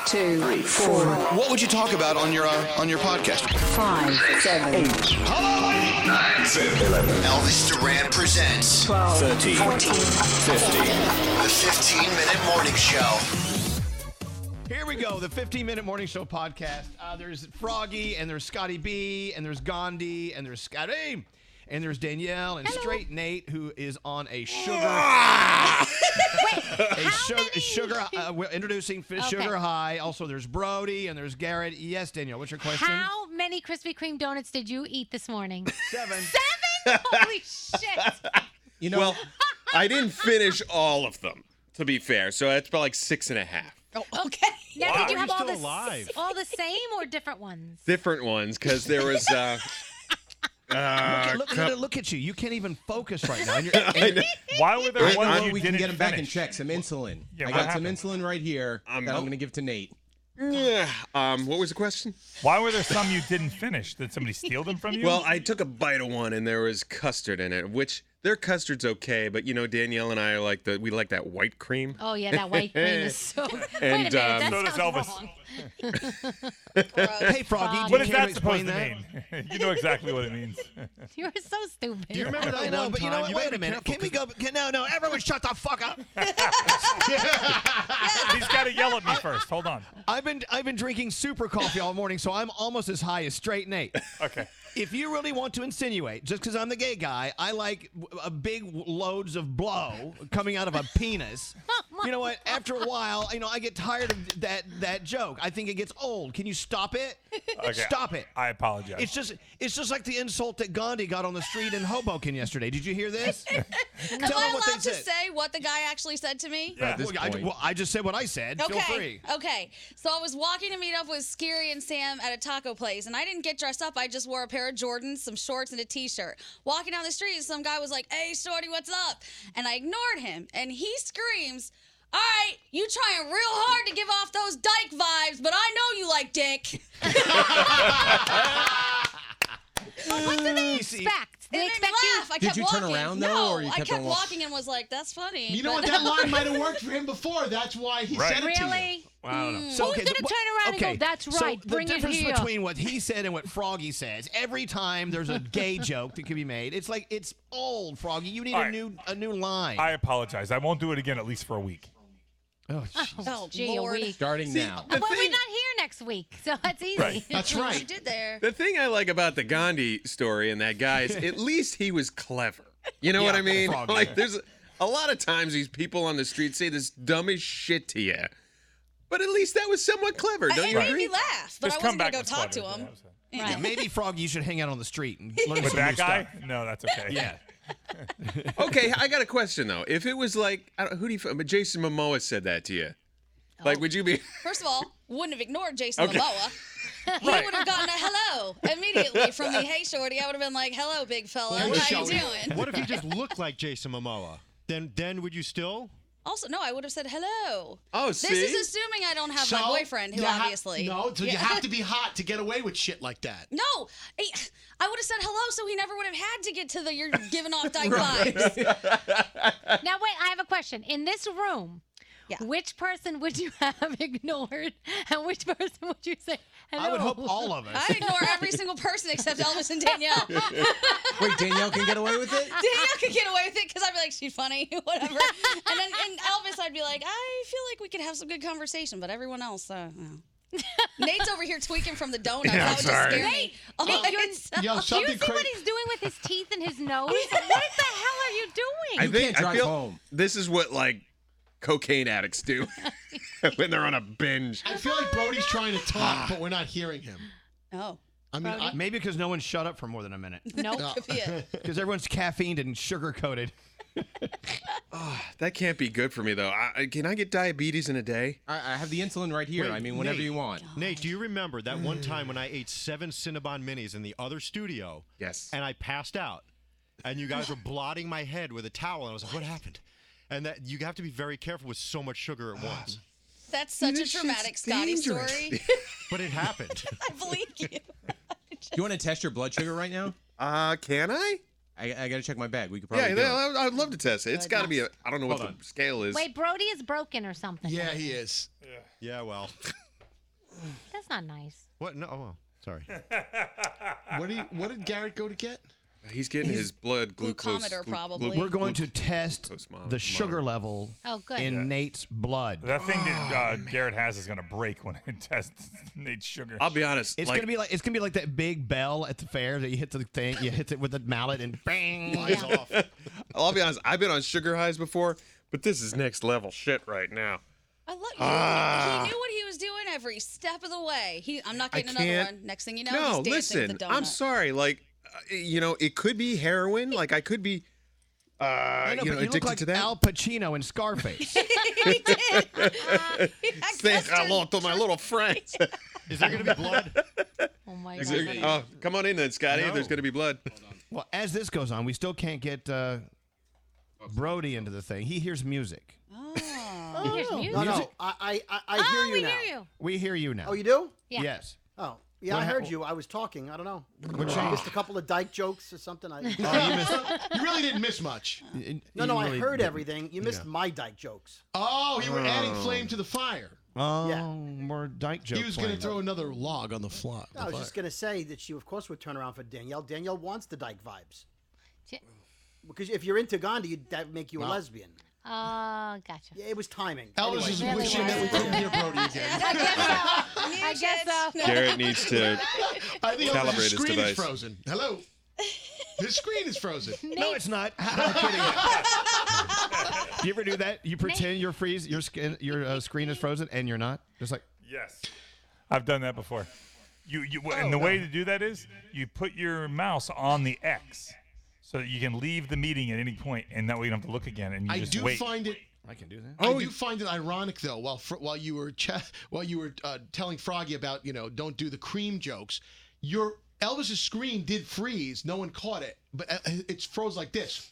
2, 3, 4. What would you talk about on your podcast? 5, 7, 8. Hello, 9, 10, 11. Elvis Duran presents 12, 13, 14, 15. The 15-minute morning show. Here we go, the 15-minute morning show podcast. There's Froggy, and there's Scotty B, and there's Gandhi, and there's Scotty, and there's Danielle, and Straight Nate, who is on a sugar... we're introducing Sugar High. Also, there's Brody, and there's Garrett. Yes, Danielle, what's your question? How many Krispy Kreme donuts did you eat this morning? 7. 7? Holy shit. You know, Well, I didn't finish all of them, to be fair, so that's about like 6.5. Oh, okay. Now, Why did you are have you all still the alive? all the same or different ones? Different ones, because there was... Look at you. You can't even focus right now. Why were there I ones know you we can didn't get him back in finish? check. Some insulin. Yeah, I what got happened? some insulin right here that I'm going to give to Nate. what was the question? Why were there some you didn't finish? Did somebody steal them from you? Well, I took a bite of one, and there was custard in it, which their custard's okay, but, you know, Danielle and I are like we like that white cream. Oh, yeah, that white cream is so... Wait a minute, that so does sounds Elvis. wrong. Hey, Froggy, do What you is care that to supposed explain to that? mean? You know exactly what it means. You're so stupid. Do you remember that I know, one but you know time? what? You Wait gotta a be minute. careful, Can we go? No, everyone shut the fuck up. He's got to yell at me first. Hold on. I've been drinking super coffee all morning, so I'm almost as high as Straight Nate. Okay. If you really want to insinuate, just because I'm the gay guy, I like big loads of blow coming out of a penis. You know what? After a while, I get tired of that joke. I think it gets old. Can you stop it? Okay. Stop it. I apologize. It's just like the insult that Gandhi got on the street in Hoboken yesterday. Did you hear this? Am Tell I them what they allowed to said. say what the guy actually said to me? Yeah. I just said what I said. Feel free. Okay. So I was walking to meet up with Scary and Sam at a taco place, and I didn't get dressed up. I just wore a pair of Jordans, some shorts, and a t-shirt. Walking down the street, some guy was like, "Hey, shorty, what's up?" And I ignored him, and he screams, "All right, you trying real hard to give off those dyke vibes, but I know you like dick." What do they expect? They It made me expect you... laugh. I Did kept you turn walking. around, though, No, or you I kept kept on walking and was like, "That's funny." You know but- what? That line might have worked for him before. That's why he Right. said it to you. Really? I don't know. Who's going to turn around and go, "That's right, so bring the it difference here"? between what he said and what Froggy says, every time there's a gay joke that could be made, it's like, it's old, Froggy. You need All a right. new line. I apologize. I won't do it again at least for a week. Oh, jeez. Oh, Gee, Lord. a week. Starting now. Well, we're not here next week, so that's easy. Right. That's You right. did there. The thing I like about the Gandhi story and that guy is at least he was clever. You know what I mean? Froggy. Like, there's a lot of times these people on the street say this dumbest shit to you. But at least that was somewhat clever, don't It you made agree? me laugh, but Just I come wasn't going back to go with talk to clever. him. Yeah, maybe, Froggy, you should hang out on the street and learn With some new that guy? stuff. No, that's okay. Yeah. Okay, I got a question, though. If it was like, but Jason Momoa said that to you. Like, would you be... First of all, wouldn't have ignored Jason Okay. Momoa. He would have gotten a hello immediately from the "Hey, shorty." I would have been like, "Hello, big fella. How you doing?" What if you just looked like Jason Momoa? Then would you still? Also, no, I would have said hello. Oh, This see? is assuming I don't have my boyfriend, who you ha- obviously. No, so you have to be hot to get away with shit like that. No, I would have said hello, so he never would have had to get to the "you're giving off dyke vibes." Now, wait, I have a question. In this room, Yeah. which person would you have ignored, and which person would you say hello? I would hope all of us. I ignore every single person except Elvis and Danielle. Wait, Danielle can get away with it? Danielle could get away with it because I'd be like, "She's funny," whatever. And Elvis, I'd be like, "I feel like we could have some good conversation," but everyone else, no. Nate's over here tweaking from the donuts. Yeah, that would just sorry. scare me. Oh, Nate, it's- Yo, Do you something see what crazy. he's doing with his teeth and his nose? What the hell are you doing? I think can't drive I feel home. this is what, like, cocaine addicts do when they're on a binge. I feel like Brody's trying to talk, but we're not hearing him. Oh, I mean, Maybe because no one shut up for more than a minute. Nope. could be it. Because everyone's caffeined and sugar-coated. That can't be good for me, though. Can I get diabetes in a day? I have the insulin right here. Wait, I mean, whenever Nate. you want. Nate, do you remember that one time when I ate 7 Cinnabon minis in the other studio? Yes. And I passed out, and you guys were blotting my head with a towel, and I was like, "What happened?" And that you have to be very careful with so much sugar at once. That's such a This shit's traumatic Scotty dangerous. story. But it happened. I believe you. Do you want to test your blood sugar right now? Can I? I got to check my bag. We could probably Yeah, do it. I'd love to test it. It's got to be I don't know what Hold the scale is. Wait, Brody is broken or something. yeah, he is. Yeah, well, That's not nice. What? No. Oh, sorry. What did Garrett go to get? He's getting his blood glucose. Glucometer, probably. We're going to test Glucose the sugar monitor. level Oh, good. in Nate's blood. That thing that Garrett has is going to break when it tests Nate's sugar. I'll be honest. It's gonna be like that big bell at the fair that you hit the thing, you hit it with the mallet and bang. Flies off. I'll be honest. I've been on sugar highs before, but this is next level shit right now. I love you. He knew what he was doing every step of the way. I'm not getting another can't- one. Next thing you know, No, he's dancing listen. with the donut. I'm sorry. Like, it could be heroin. Like, I could be, I know, but you look addicted like to that. Al Pacino in Scarface. He did. Say hello to my little friends. Is there going to be blood? Oh my Is there- god. oh, come on in then, Scotty. No. There's going to be blood. Well, as this goes on, we still can't get Brody into the thing. He hears music. He hears music. No, Music? no. I Oh, hear you we now. hear you. We hear you now. Oh, you do? Yeah. Yes. Oh, yeah. What I heard hap- you. I was talking. I don't know. What I changed? missed a couple of dyke jokes or something. Oh, you missed. You really didn't miss much. No, I really heard didn't. everything. You missed my dyke jokes. Oh, you were adding flame to the fire. Oh, Yeah. more dyke jokes. He was going to throw another log on the fly. I was just going to say that she, of course, would turn around for Danielle. Danielle wants the dyke vibes. J- Because if you're into Gandhi, that would make you a lesbian. Oh, gotcha. Yeah, it was timing. Elvis is Really wishing that we was. couldn't hear Brody again. I guess so. Garrett needs to I think calibrate Elvis' his screen device. is frozen. Hello? His screen is frozen. No, it's not. I'm kidding. Do you ever do that? You pretend your screen is frozen and you're not. Just like Yes. I've done that before. And the way to do that is you put your mouse on the X so that you can leave the meeting at any point, and that way you don't have to look again, and you I just do wait. find it. I can do that. I do find it ironic though. While you were telling Froggy about don't do the cream jokes, your Elvis's screen did freeze. No one caught it, but it's froze like this.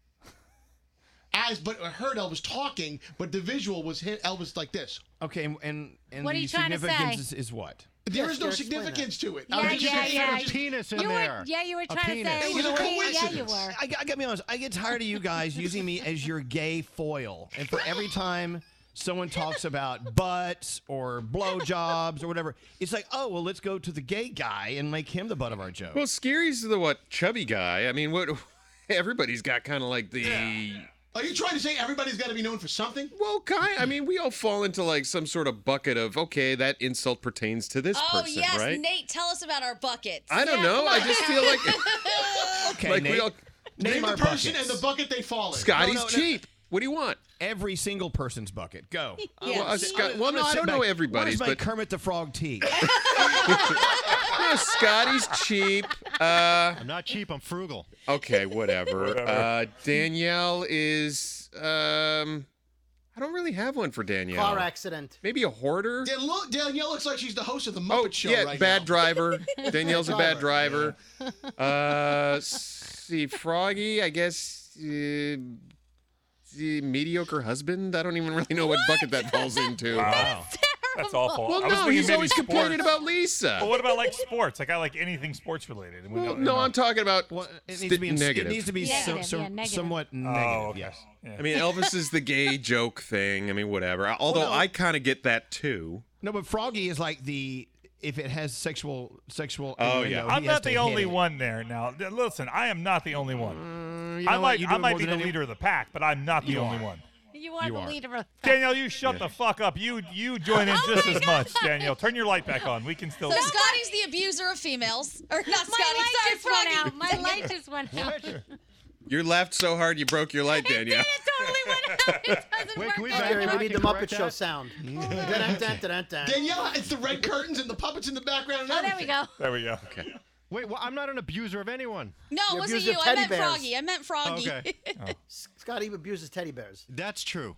But I heard Elvis talking, but the visual was Elvis like this. Okay, and What are the you trying to significance say? is what? There Yes, is no Garrett, explain significance to it. Yeah, I was just yeah, yeah. just- Penis in You there. were, you were A trying to penis. say. It was a Yeah, you coincidence. were. I gotta be honest. I get tired of you guys using me as your gay foil, and for every time someone talks about butts or blowjobs or whatever, it's like, oh well, let's go to the gay guy and make him the butt of our joke. Well, Scary's the chubby guy. I mean, what? Everybody's got kind of like the. Are you trying to say everybody's got to be known for something? Well, I mean, we all fall into like some sort of bucket of okay, that insult pertains to this Oh, person, yes, right? Nate, tell us about our buckets. I don't Yeah, know. come I on. just feel like Okay, like Nate. we all. Name our the person buckets. and the bucket they fall in. Scotty's no. cheap. What do you want? Every single person's bucket. Go. Well, Scott, well, I'm no, gonna I sit don't know back. everybody's, What is my but Kermit the Frog tea? no, Scotty's cheap. I'm not cheap. I'm frugal. Okay, whatever. Danielle is. I don't really have one for Danielle. Car accident. Maybe a hoarder. Danielle looks like she's the host of the Muppet Show yeah, right bad now. driver. Danielle's a bad driver. See, Froggy, I guess. Mediocre husband. I don't even really know what bucket that falls into. Wow. That's awful. Well, I was no, thinking he's maybe always complaining sports. about Lisa. But what about like sports? Like I like anything sports related. Well, no, I'm talking about Well, it needs to be negative. It needs to be Negative, yeah, negative. somewhat Oh, negative. okay. Yes. Yeah. I mean, Elvis is the gay joke thing. I mean, whatever. Although Well, no. I kind of get that too. No, but Froggy is like the if it has sexual. Oh, innuendo, yeah. he I'm has not to the hit only it. one there. Now, listen, I am not the only one. You know what? You do I it might more be than the any- leader of the pack, but I'm not the You only are. one. You are You the are. leader of Danielle, you shut the fuck up. You join in just as much, Danielle. Turn your light back on. We can still. So Scotty's the abuser of females. Or not My Scotty, light sorry, just went Froggy. out. My light just went out. You laughed so hard you broke your light, Danielle. It totally went out. It doesn't Wait, work. can we anymore. Gary, backtrack we need the and Muppet correct Show that? sound. Dun-dun-dun-dun-dun. Danielle, it's the red curtains and the puppets in the background and Oh, there everything. we go. There we go. Okay. Wait, well, I'm not an abuser of anyone. No, it You wasn't abuse you. of I teddy meant bears. Froggy. I meant Froggy. Okay. Scotty abuses teddy bears. That's true.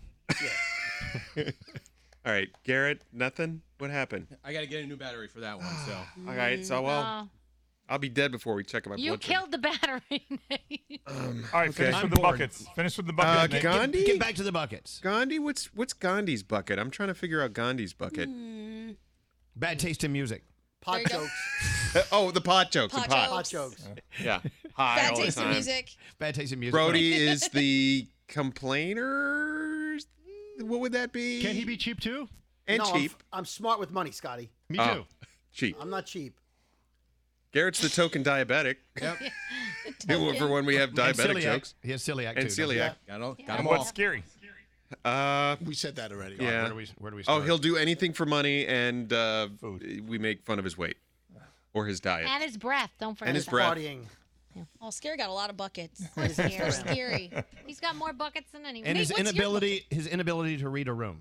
All right, Garrett, nothing? What happened? I got to get a new battery for that one. So All right, so, well, Oh. I'll be dead before we check my You blood sugar. killed the battery. Nate. All right, finish I'm with the bored. buckets. Finish with the buckets. Nate. Gandhi? Get back to the buckets. Gandhi? What's Gandhi's bucket? I'm trying to figure out Gandhi's bucket. Bad taste in music. Pot There you go. jokes. Oh, the pot jokes. Pot the pot. Pot jokes. Yeah. High Bad all the taste in time. music. Bad taste in music. Brody is the complainer. What would that be? Can he be cheap too? And no, cheap. I'm smart with money, Scotty. Me Oh, too. cheap. I'm not cheap. Garrett's the token diabetic. Yep. For when we have And diabetic celiac. jokes. He has celiac And too. doesn't he? celiac. Got And them all. what's scary? We said that already. Yeah. Where do we Oh, start? he'll do anything for money, and Food. we make fun of his weight or his diet. And his breath. Don't forget And his that. breath. Partying. Oh, Scary got a lot of buckets. Scary. Scary. He's got more buckets than anyone. And Wait, what's your his inability to read a room.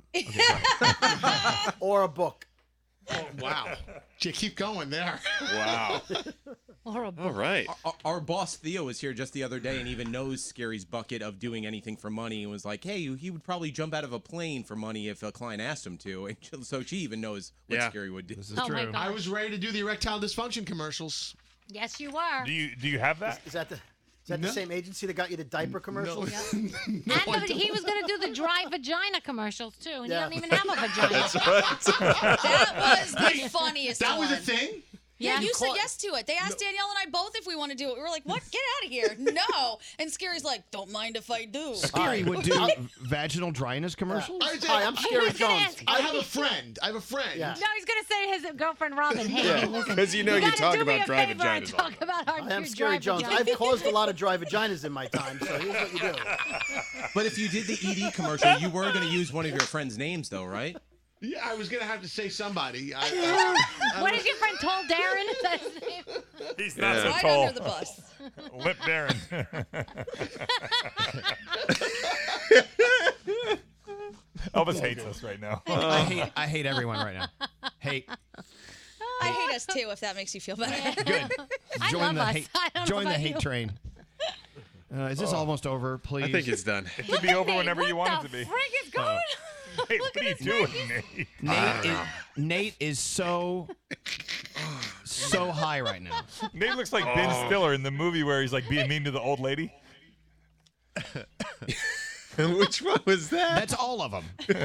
Or a book. Oh, wow. You keep going there. Wow. Or a All right. Our boss Theo was here just the other day and even knows Scary's bucket of doing anything for money and was like, hey, he would probably jump out of a plane for money if a client asked him to. And so she even knows what Yeah. Scary would do. This is Oh, true. my God. I was ready to do the erectile dysfunction commercials. Yes, you are. Do you have that? Is that the same agency that got you the diaper commercials? And he was going to do the dry vagina commercials, too. And Yeah. you don't even have a vagina. That was the funniest That one. was a thing? Yeah, you said caught- yes to it. They asked Danielle and I both if we want to do it. We were like, what? Get out of here. No. And Scary's like, don't mind if I do. Scary would do vaginal dryness commercials. Hi, I'm Scary Jones. I have a friend. Yeah. No, he's going to say his girlfriend Robin. Hey, listen, 'cause you know you gotta talk do me about a dry favor and vaginas all talk about our I am dry Scary Jones. vagina. I've caused a lot of dry vaginas in my time, so here's what you do. But if you did the ED commercial, you were going to use one of your friends' names, though, right? Yeah, I was going to have to say somebody. What is your friend Tall Darren? Is that his name? He's not so Right tall. under the bus. Lip Darren. Elvis hates us right now. I hate everyone right now. Hate. I hate us too, if that makes you feel better. Good. I Join love the us. hate. I don't know Join the about hate you. train. Is this almost over? Please. I think it's done. It could be over Nate, whenever you what want it to the be. frick is going on? Hey, Look what are you at his doing, Nate? Nate is so high right now. Nate looks like Ben Stiller in the movie where he's like being mean to the old lady. Which one was that? That's all of them.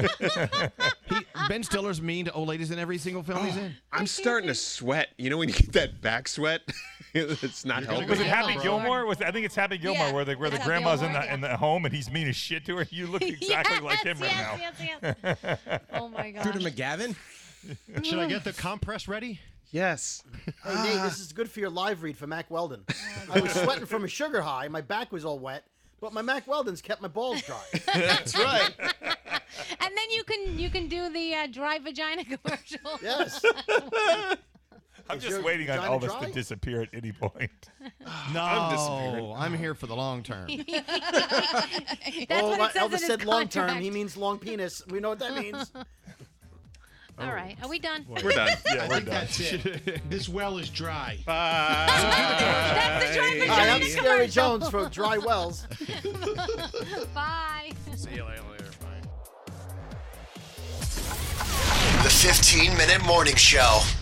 Ben Stiller's mean to old ladies in every single film he's in. I'm starting to sweat. You know when you get that back sweat? It's not helping. Was it Happy Lord. Gilmore? I think it's Happy Gilmore Yeah, where the it's Happy grandma's Gilmore, in the home and he's mean as shit to her. You look exactly like him right now. Yes. Oh my Peter god. McGavin? Should I get the compress ready? Yes. Hey, Nate, this is good for your live read for Mac Weldon. I was sweating from a sugar high. My back was all wet, but my Mac Weldon's kept my balls dry. That's right. And then you can do the dry vagina commercial. Yes. I'm Is just your waiting on vagina Elvis dry? to disappear at any point. No, I'm here for the long term. That's Oh, what it says Elvis in his said long term. contract. He means long penis. We know what that means. All right, are we done? We're done. Yeah, I we're think done. that's it. This well is dry. That's the dry Hi, vagina I'm Scary commercial. Jones for Dry Wells. Bye. See you later. Bye. The 15-minute morning show.